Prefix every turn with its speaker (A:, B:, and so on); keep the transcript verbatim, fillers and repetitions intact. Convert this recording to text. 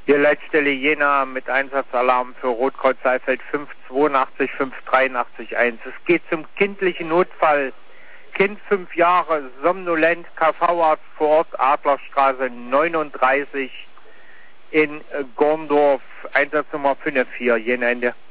A: Hier Leitstelle Jena mit Einsatzalarm für Rotkreuz Saalfeld fünf zweiundachtzig fünf dreiundachtzig eins. Es geht zum kindlichen Notfall. Kind fünf Jahre, somnolent, K V-Arzt vor Ort, Adlerstraße neununddreißig in Gorndorf, Einsatznummer fünf vier, Jena Ende.